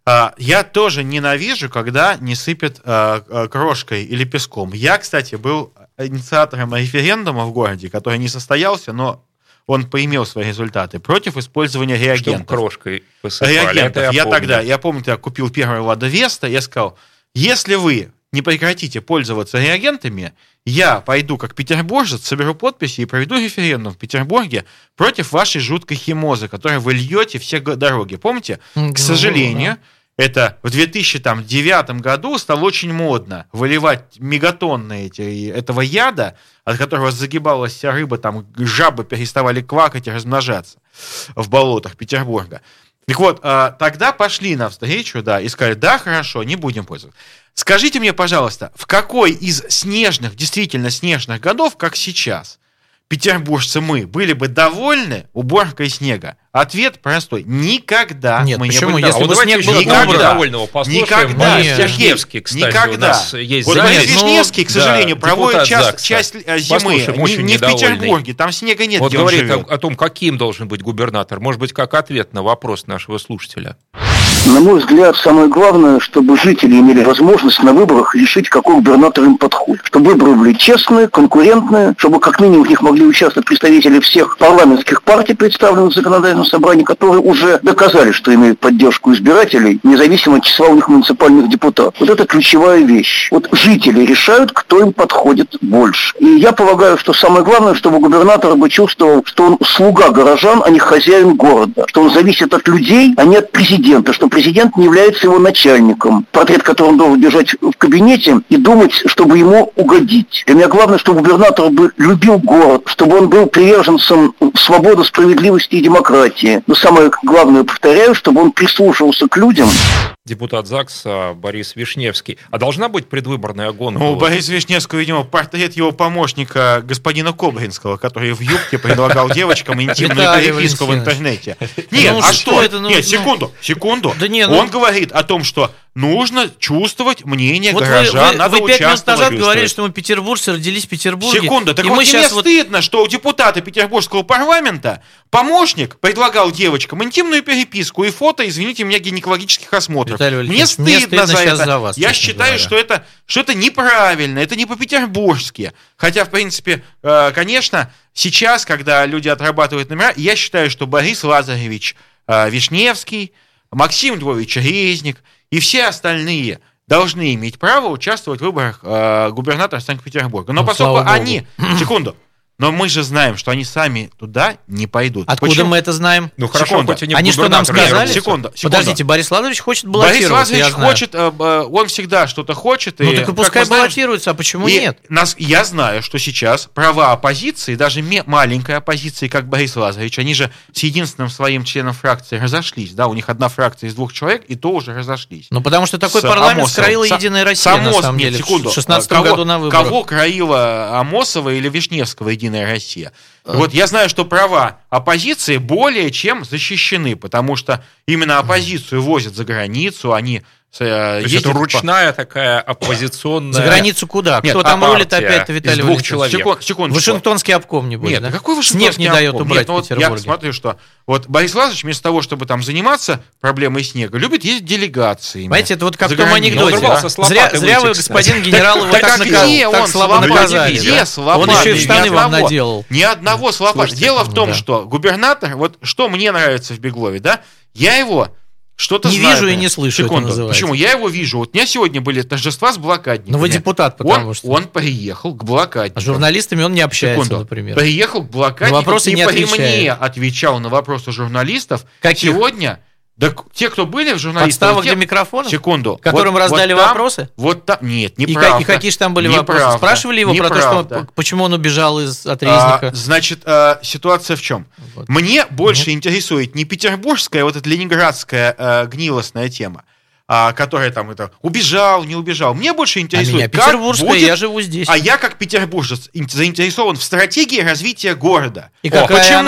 Я тоже ненавижу, когда не сыпят крошкой или песком. Я, кстати, был инициатором референдума в городе, который не состоялся, но он поимел свои результаты против использования реагентов. Чтобы крошкой посыпали. Реагентов. Я, я помню. тогда, я помню, я купил первый Лада Веста, я сказал, если вы не прекратите пользоваться реагентами, я пойду как петербуржец, соберу подписи и проведу референдум в Петербурге против вашей жуткой химозы, которую вы льете все дороги. Помните? К сожалению, это в две тысячи девятом году стало очень модно выливать мегатонны эти, этого яда, от которого загибалась вся рыба, там жабы переставали квакать и размножаться в болотах Петербурга. Так вот, тогда пошли навстречу, да, и сказали, да, хорошо, не будем пользоваться. Скажите мне, пожалуйста, в какой из снежных, действительно снежных годов, как сейчас, петербуржцы мы были бы довольны уборкой снега? Ответ простой. Никогда. Нет, мы почему? не были Если довольны. бы снег был никогда. довольного послушаем. Никогда. Борис Вишневский, кстати, Никогда. у нас есть вот замечательный. Борис Вишневский, к сожалению, да, проводит часть, ЗАГСа. часть зимы Послушаем, не, очень не в недовольный. Петербурге. Там снега нет, Вот где он говорит живет. о, о том, каким должен быть губернатор. Может быть, как ответ на вопрос нашего слушателя. На мой взгляд, самое главное, чтобы жители имели возможность на выборах решить, какой губернатор им подходит. Чтобы выборы были честные, конкурентные, чтобы как минимум в них могли участвовать представители всех парламентских партий, представленных в законодательном собрании, которые уже доказали, что имеют поддержку избирателей, независимо от числа у них муниципальных депутатов. Вот это ключевая вещь. Вот жители решают, кто им подходит больше. И я полагаю, что самое главное, чтобы губернатор бы чувствовал, что он слуга горожан, а не хозяин города. Что он зависит от людей, а не от президента. Что президент не является его начальником, портрет которого он должен держать в кабинете и думать, чтобы ему угодить. Для меня главное, чтобы губернатор бы любил город, чтобы он был приверженцем свободы, справедливости и демократии. Но самое главное, повторяю, чтобы он прислушивался к людям. Депутат ЗАГСа Борис Вишневский. А должна быть предвыборная гонка? Ну, у Бориса Вишневского, видимо, портрет его помощника господина Кобринского, который в юбке предлагал девочкам интимную переписку в интернете. Нет, а что? Нет, секунду, секунду. Он говорит о том, что нужно чувствовать мнение вот горожан, вы, надо вы, вы пять минут участвовать. назад говорили, что мы петербуржцы, родились в Петербурге. Секунду, так и вот мы мне сейчас вот... стыдно, что у депутата Петербургского парламента помощник предлагал девочкам интимную переписку и фото, извините меня, гинекологических осмотров. Мне стыдно, мне стыдно за это. За вас, Я считаю, что это, что это неправильно, это не по-петербургски. Хотя, в принципе, конечно, сейчас, когда люди отрабатывают номера, я считаю, что Борис Лазаревич Вишневский, Максим Львович Резник и все остальные должны иметь право участвовать в выборах э, губернатора Санкт-Петербурга. Но ну, поскольку они... Секунду. Но мы же знаем, что они сами туда не пойдут. Откуда Почему? мы это знаем? Ну хорошо, секунду. хоть они, они что нам сказали? Секунду, секунду. Подождите, Борис Владимирович хочет баллотироваться. Борис Владимирович хочет, э, он всегда что-то хочет. Ну и, так и пускай баллотируется, а почему и нет? Нас, я знаю, что сейчас права оппозиции, даже маленькой оппозиции, как Борис Лазаревич, они же с единственным своим членом фракции разошлись. Да, у них одна фракция из двух человек, и то уже разошлись. Ну потому что такой с парламент Амосовым. Скроила Единая Россия, Амос, на самом нет, деле, секунду. в шестнадцатом году на выборах. Кого краила Амосова или Вишневского Единая Россия? Вот я знаю, что права оппозиции более чем защищены, потому что именно оппозицию возят за границу, они То есть это ручная по... такая оппозиционная... За границу куда? Кто Нет, там а рулит опять-то, Виталий двух человек. Секунд, секундочку. Вашингтонский обком, небось, Нет, да? какой Вашингтонский Снег не дает обком? убрать Нет, ну, в Петербурге. Я смотрю, что вот Борис Владимирович вместо того, чтобы там заниматься проблемой снега, любит ездить делегациями. Понимаете, это вот как в том анекдоте. Да? Зря, зря вы, господин генерал, его так, так, так слабо наказали. Да? Он еще и в штаны вам наделал. Ни одного слова. Дело в том, что губернатор, вот что мне нравится в Беглове, да, я его... Что-то не знаю, вижу и не слышу. Секунду. Почему? Я его вижу. Вот у меня сегодня были торжества с блокадниками. Но вы депутат, потому он, что. Он приехал к блокадникам. А с журналистами он не общается, Секунду. например. Приехал к блокадникам. Вопросы и не при отвечает. мне отвечал на вопросы журналистов. Каких? Сегодня. Да те, кто были в журналистах... Подставок для микрофонов? Секунду. Которым вот, раздали вот там, вопросы? Вот там... Нет, и, неправда. И какие же там были неправда, вопросы? Спрашивали его неправда. про то, что, почему он убежал из, от Резника? А, значит, а, ситуация в чем? Вот. Мне больше Нет. интересует не петербургская, вот эта ленинградская а, гнилостная тема, а, которая там это убежал, не убежал. Мне больше интересует, а меня как петербургская, будет... я живу здесь. А я как петербуржец заинтересован в стратегии развития города. И какая Почему? Она?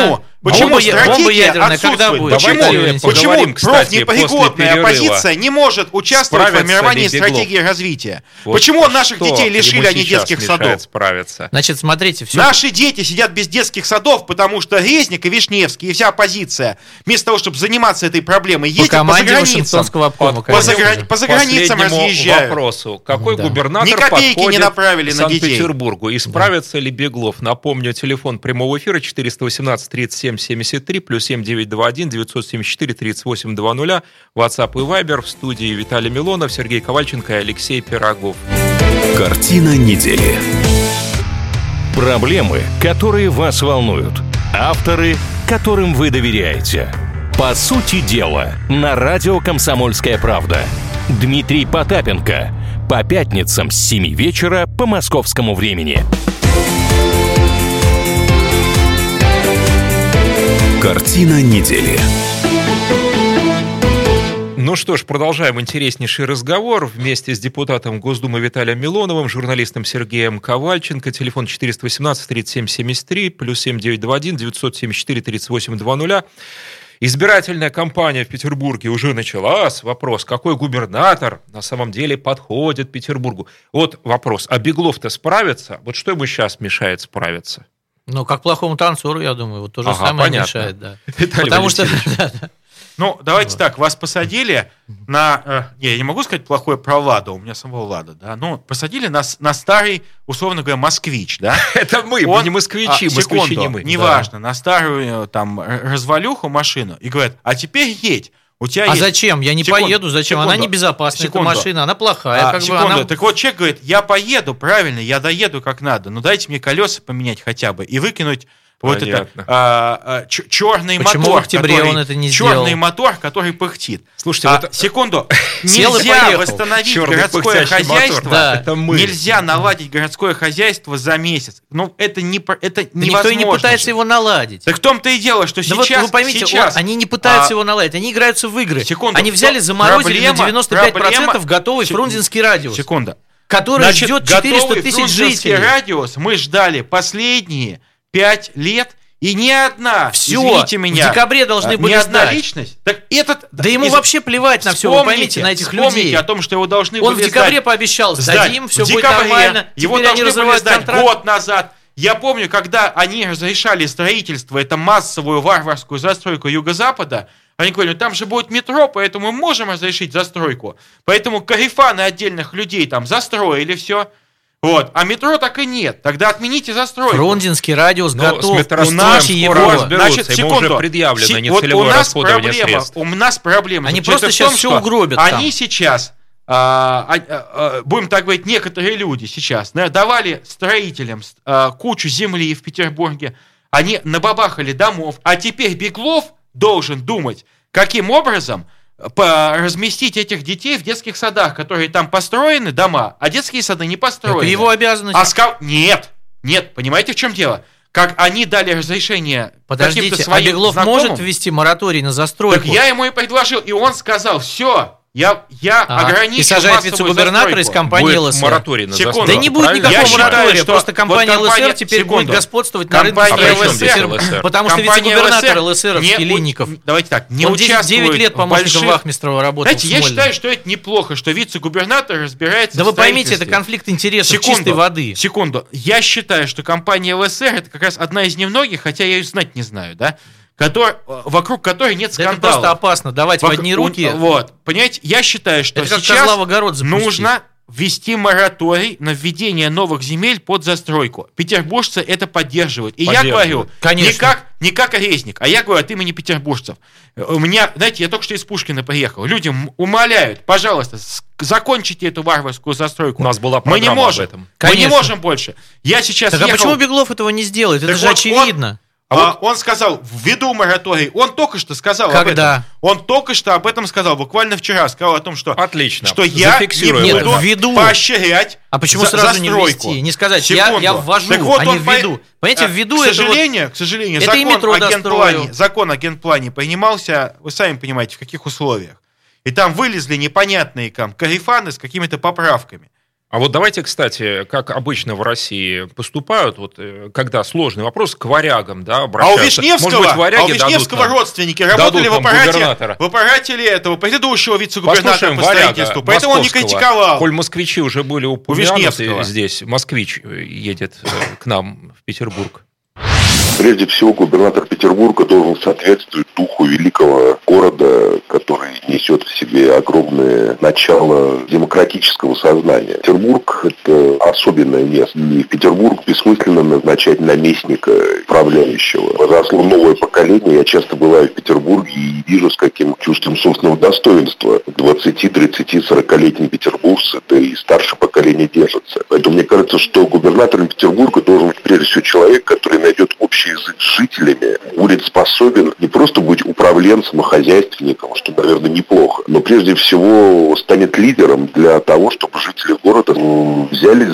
Почему бомба, стратегия бомба ядерная когда отсутствует? будет? Почему, Давайте почему поговорим, кстати, профнепригодная после оппозиция не может участвовать в справится формировании ли Беглов? стратегии развития? Вот Почему наших что детей лишили ему они сейчас детских мешает садов? справиться? Значит, смотрите, все... Наши дети сидят без детских садов, потому что Резник и Вишневский и вся оппозиция, вместо того, чтобы заниматься этой проблемой, ездят по, команде заграницам. Вашингтонского обкома, По, загра... по заграницам Последнему разъезжают. вопросу. Какой Да. губернатор Ни копейки не подходит направили к на детей. Санкт-Петербургу? И справится ли Беглов? Напомню, телефон прямого эфира четыреста восемнадцать тридцать семь семьдесят три плюс семь девятьсот двадцать один девятьсот семьдесят четыре тридцать восемь двадцать. WhatsApp и Viber. В студии Виталий Милонов, Сергей Ковальченко и Алексей Пирогов. Картина недели. Проблемы, которые вас волнуют. Авторы, которым вы доверяете. По сути дела, на радио «Комсомольская правда». Дмитрий Потапенко. По пятницам с семи вечера по московскому времени. Картина недели. Ну что ж, продолжаем интереснейший разговор вместе с депутатом Госдумы Виталием Милоновым, журналистом Сергеем Ковальченко. Телефон четыреста восемнадцать тридцать семь семьдесят три плюс семь девятьсот двадцать один девятьсот семьдесят четыре тридцать восемь двадцать. Избирательная кампания в Петербурге уже началась. Вопрос, какой губернатор на самом деле подходит Петербургу? Вот вопрос, а Беглов-то справится? Вот что ему сейчас мешает справиться? Ну, как плохому танцору, я думаю, вот то же Ага, самое понятно. мешает, да. Виталий Потому что... Валентинович. Ну, давайте так, вас посадили на... Э, не, я не могу сказать плохое про Ладу, у меня самого Лада, да, ну, посадили на, на старый, условно говоря, москвич, да. Это мы, Он, не москвичи, а, москвичи секунду, не мы. неважно, на старую там развалюху машину, и говорят, а теперь едь. У тебя А есть... зачем? Я не Секунду, поеду, зачем? секунду, Она небезопасная, эта секунду. машина, она плохая. А, как бы секунду, она... так вот человек говорит, я поеду, правильно, я доеду как надо, но дайте мне колеса поменять хотя бы и выкинуть вот Понятно. это а, а, ч- черный Почему мотор, в октябре который, он это не черный сделал? мотор, который пыхтит. Слушайте, А, вот секунду, Сел и нельзя поехал. восстановить Черный городское пыхтящий мотор, хозяйство, да, это мы. нельзя наладить городское хозяйство за месяц. Ну это не по- это Да невозможно. никто и не пытается же. его наладить. Так в том-то и дело, что Да сейчас, вот вы поймите, сейчас он- они не пытаются а, его наладить, они играются в игры. Секунду, Они взяли, то- заморозили проблема- на девяносто пять процентов проблема- готовый Сек- Фрунзенский радиус, Секунда. который Значит, ждет четыреста готовый тысяч Фрунзенский жителей. радиус мы ждали последние пять лет, и ни одна, Все, извините меня, в декабре должны а, были ни одна сдать. личность. Так этот, Да ему из- вообще плевать на все, вы поймите, на этих вспомните людей. о том, что его должны Он в были декабре сдать. пообещал, Сдать. сдадим, все В будет декабре. нормально. Его Теперь они должны были разрывают сдать контракт. год назад. Я помню, когда они разрешали строительство, это массовую варварскую застройку Юго-Запада, они говорили, ну, там же будет метро, поэтому мы можем разрешить застройку. Поэтому карифаны отдельных людей там застроили все. Вот. А метро так и нет. Тогда отмените застройку. Фрунзенский радиус Ну, готов. с метростроем Куча скоро его. разберутся. Значит, Ему секунду. уже предъявлено Се- нецелевое вот у нас расходование проблема, средств. У нас проблема Они заключается просто в том, сейчас всё что угробят там. Они сейчас, а, а, а, будем так говорить, некоторые люди сейчас наверное, давали строителям а, кучу земли в Петербурге, они набабахали домов, а теперь Беглов должен думать, каким образом по- разместить этих детей в детских садах, которые там построены, дома, а детские сады не построены. Это его обязанность. А ска... Нет, нет, понимаете, в чем дело? Как они дали разрешение Подождите, каким-то а своим Беглов знакомым, может ввести мораторий на застройку? так я ему и предложил, и он сказал, все, я, я Ага. ограничу И сажает массовую вице-губернатора из застройку. компании Будет ЛСР. мораторий на Секунду. застройку, Да не будет правильно? никакого Я считаю, моратория, что просто компания вот компания- ЛСР теперь секунду. будет господствовать на рынке Компания строительства. ЛСР. Потому что Компания вице-губернатор ЛСР ЛСРовский не Линников. уч- Давайте так, не Он десять участвует девять лет в помощником больших- Вахмистрова работал. Знаете, в я Смольном. считаю, что это неплохо, что вице-губернатор разбирается Да в вы поймите, это строительстве. конфликт интересов Секунду, чистой воды. Секунду. Я считаю, что компания ЛСР это как раз одна из немногих, хотя я ее знать не знаю, да, который, вокруг которой нет Да это скандала. просто опасно. Давать в Вокруг- одни руки. Вот, понимаете, я считаю, что Это как сейчас козла в огород запустить. нужно ввести мораторий на введение новых земель под застройку. Петербуржцы это поддерживают. И я Поддерживают. говорю, Конечно. не как, не как резник, а я говорю от имени петербуржцев. У меня, знаете, я только что из Пушкина приехал. Люди м- умоляют, пожалуйста, с- закончите эту варварскую застройку. У нас была Мы не программа можем. об этом. Мы не Конечно. можем больше. Я сейчас Так а ехал... почему Беглов этого не сделает? Это Так же вот очевидно. А он сказал, введу мораторий. Он только что сказал Когда? об этом. Он только что об этом сказал, буквально вчера сказал о том, что, Отлично. что я не Зафиксируем буду это. Нет, введу. поощрять А почему за- сразу не застройку. ввести? Не сказать, я, Секунду. я ввожу, Так вот а не он по- введу. Понимаете, А, введу к это сожалению, к сожалению, это и закон, метро о дострою. генплане, закон о генплане принимался, вы сами понимаете, в каких условиях. И там вылезли непонятные там карифаны с какими-то поправками. А вот давайте, кстати, как обычно в России поступают, вот, когда сложный вопрос, к варягам, да, обращаются. А у Вишневского, Может быть, варяги а у Вишневского нам, родственники работали в аппарате, в аппарате этого предыдущего вице-губернатора по строительству, поэтому он не критиковал. Коль москвичи уже были упомянуты, здесь москвич едет к нам в Петербург. Прежде всего, губернатор Петербурга должен соответствовать духу великого города, который несет в себе огромное начало демократического сознания. Петербург – это особенное место. И в Петербург бессмысленно назначать наместника правляющего. Возросло новое поколение. Я часто бываю в Петербурге и вижу, с каким чувством собственного достоинства двадцати, тридцати, сорокалетние петербуржцы, да и старшее поколение держатся. Поэтому мне кажется, что губернатором Петербурга должен быть прежде всего человек, который найдет общий язык с жителями, будет способен не просто быть управленцем, а хозяйственником, что, наверное, неплохо, но прежде всего станет лидером для того, чтобы жители города взялись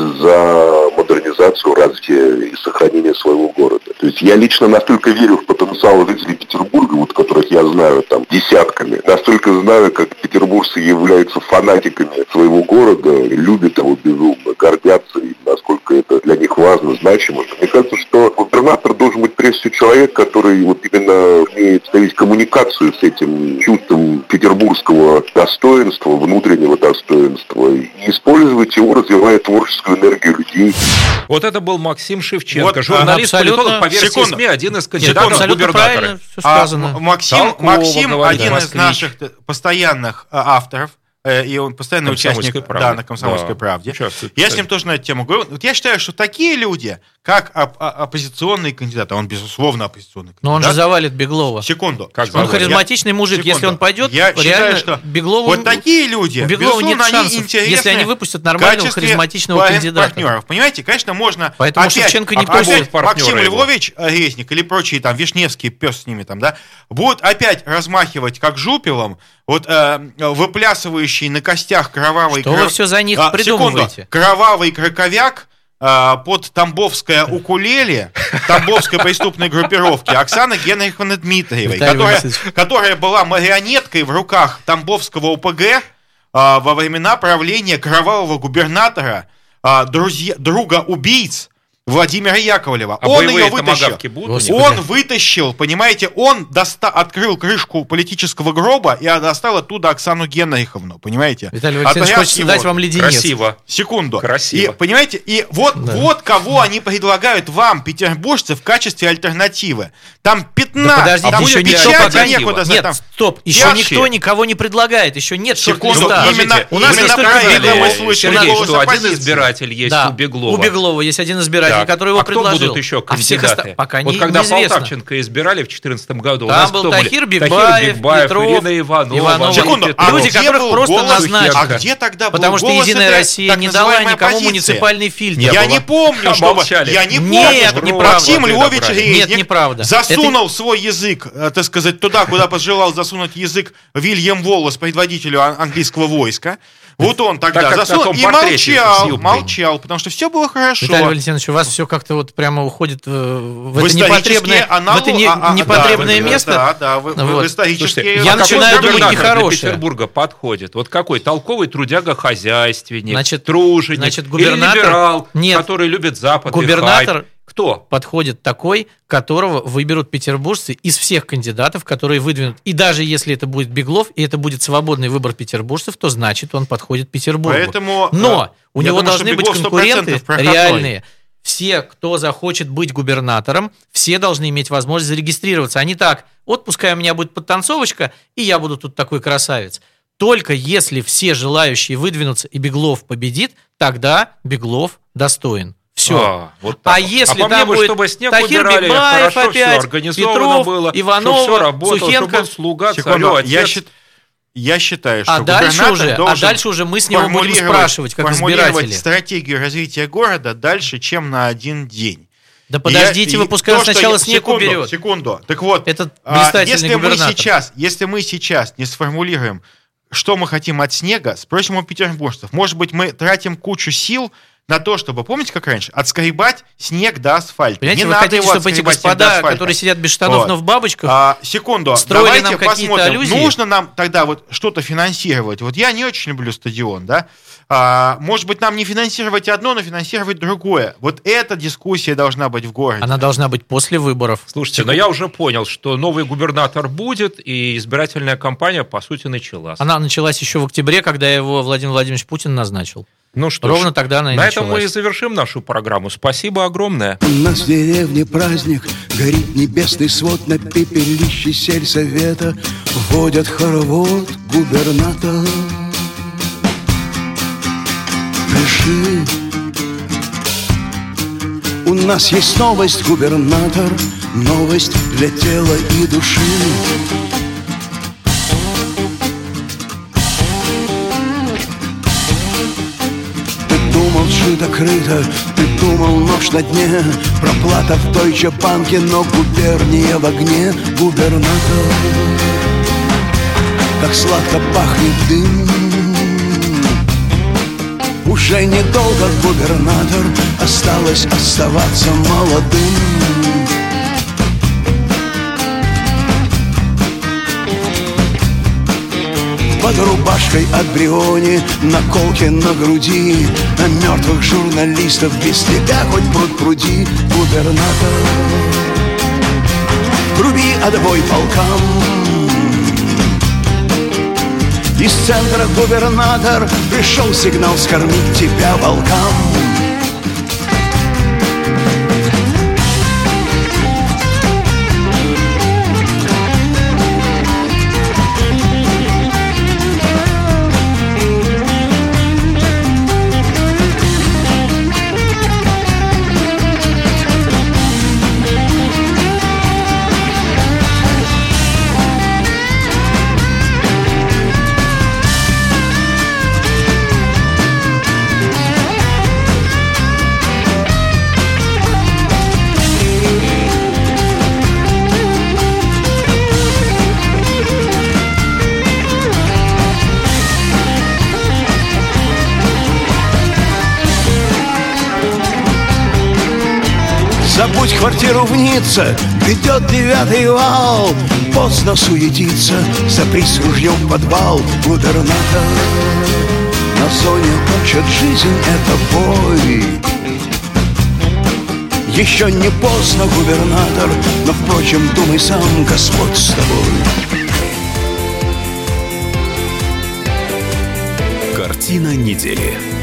за модернизацию, развитие и сохранение своего города. То есть я лично настолько верю в потенциал жителей Петербурга, вот которых я знаю там десятками, настолько знаю, как петербуржцы являются фанатиками своего города, любят его безумно, гордятся им, насколько это для них важно, значимо. Мне кажется, что губернатор должен быть прежде всего человек, который вот именно умеет ставить коммуникацию с этим чувством петербургского достоинства, внутреннего достоинства, и использовать его, развивая творческую энергию людей. Вот это был Максим Шевченко, вот, журналист, абсолютно, политолог, по версии секунду, СМИ, один из кандидатов в губернаторы. А, Максим, Толково, Максим говорит, один москвич. из наших постоянных авторов, и он постоянный участник да, на «Комсомольской да, правде». Участвует, я с ним тоже на эту тему говорю. Вот я считаю, что такие люди, как оп- оппозиционные кандидаты, он, безусловно, оппозиционный кандидат. Но он же завалит Беглова. Секунду. Как он завалит? Харизматичный я... мужик. Секунду. Если он пойдет, я реально считаю, что Беглову... Вот такие люди, у Беглова нет шансов, если они выпустят нормального харизматичного кандидата. Партнеров. Понимаете, конечно, можно... Поэтому опять, Шевченко не пустит. Максим Львович Резник или прочие, там, Вишневский, пес с ними, там, да, будут опять размахивать, как жупелом, вот э, выплясывающий на костях кровавый... Что кров... вы все за них а, придумываете? Секунду, кровавый краковяк э, под тамбовское укулеле тамбовской преступной группировки Оксаны Генриховны Дмитриевой, которая, которая была марионеткой в руках тамбовского ОПГ э, во времена правления кровавого губернатора, э, друзья, друга убийц Владимира Яковлева. А он ее вытащил. Будут? Он вытащил, понимаете, он доста- открыл крышку политического гроба и достал оттуда Оксану Генриховну, понимаете? Виталий Валентинович хочет дать вам леденец. Красиво. Секунду. Красиво. И, понимаете, и вот, да. вот кого они предлагают вам, петербуржцы, в качестве альтернативы. Там пятна, да подождите, там еще печати некуда. Нет, там... стоп, еще Я никто вообще... никого не предлагает, еще нет секунду, именно, у нас есть только Беглова, Сергей, что один избиратель есть да, у Беглова. У Беглова есть один избиратель, да. который его а предложил. Будут еще кандидаты. А пока вот не, когда неизвестно. Полтавченко избирали в две тысячи четырнадцатом году, там у нас был кто Тахир были? Бигбаев, Тахир Бигбаев, Петров, Ирина Иванова. Иванова. Секунду, а люди, которых просто голос, назначили. А где тогда был Потому что голос Единая этой, Россия не дала никому оппозиции. Муниципальный фильтр. Не я было. не помню, чтобы... Я не помню, Нет, что неправда. Максим Львович Резник Нет, неправда. засунул Это... свой язык, так сказать, туда, куда пожелал засунуть язык Вильям Воллес, предводителю английского войска. Вот он тогда так, засунул и молчал, молчал, потому что все было хорошо. Виталий Валентинович, у вас все как-то вот прямо уходит в, в это непотребное, аналог, в это не, а, непотребное да, место. Да, да, в, вот. в исторические... Слушайте, я начинаю думать нехорошее. Для Петербурга подходит. Вот какой? Толковый трудяга-хозяйственник, значит, труженик значит, губернатор... или либерал, Нет, который любит Запад губернатор... и хайп. Кто? Подходит такой, которого выберут петербуржцы из всех кандидатов, которые выдвинут. И даже если это будет Беглов, и это будет свободный выбор петербуржцев, то значит, он подходит Петербургу. Поэтому, Но у него думаю, должны быть конкуренты реальные. Все, кто захочет быть губернатором, все должны иметь возможность зарегистрироваться. А не так, вот пускай у меня будет подтанцовочка, и я буду тут такой красавец. Только если все желающие выдвинуться, и Беглов победит, тогда Беглов достоин. Все. А, вот а если а там будет чтобы снег Тахир убирали, Бигбаев опять, Петров, было, Иванова, все работало, Сухенко, слуга, царю, я, счит, я считаю, что а дальше уже, а дальше уже мы с него будем спрашивать, как избиратели. Стратегию развития города дальше, чем на один день. Да подождите, вы пускай он сначала снег секунду, уберет. Секунду. Так вот, этот если мы сейчас, если мы сейчас не сформулируем, что мы хотим от снега, спросим у петербуржцев. Может быть, мы тратим кучу сил на то, чтобы, помните, как раньше, отскребать снег до асфальта. Понимаете, не вы надо хотите, чтобы эти господа, которые сидят без штанов, вот. но в бабочках, а, секунду, строили нам какие-то аллюзии? Нужно нам тогда вот что-то финансировать. Вот я не очень люблю стадион, да, А, может быть, нам не финансировать одно, но финансировать другое. Вот эта дискуссия должна быть в городе. Она должна быть после выборов. Слушайте, но я уже понял, что новый губернатор будет, и избирательная кампания, по сути, началась. Она началась еще в октябре, когда его Владимир Владимирович Путин назначил. Ну что Ровно ж, тогда она и на началась. этом мы и завершим нашу программу. Спасибо огромное. У нас в деревне праздник, горит небесный свод, на пепелище сельсовета водят хоровод губернатор. Пиши. У нас есть новость, губернатор, новость для тела и души. Думал, шито-крыто, ты думал, нож на дне, проплата в Deutsche Bank, но губерния в огне, губернатор. Как сладко пахнет дым. Уже недолго, губернатор, осталось оставаться молодым. Под рубашкой от Бриони, наколки на груди, а мертвых журналистов без тебя хоть пруд пруди, губернатор. Труби отбой полкам. Из центра, губернатор, пришел сигнал скормить тебя волкам. Забудь квартиру в Ницце, грядет девятый вал. Поздно суетиться, запрись ружьем в подвал, губернатор. На зоне учат, жизнь — это бой. Еще не поздно, губернатор, но, впрочем, думай сам, Господь с тобой. Картина недели.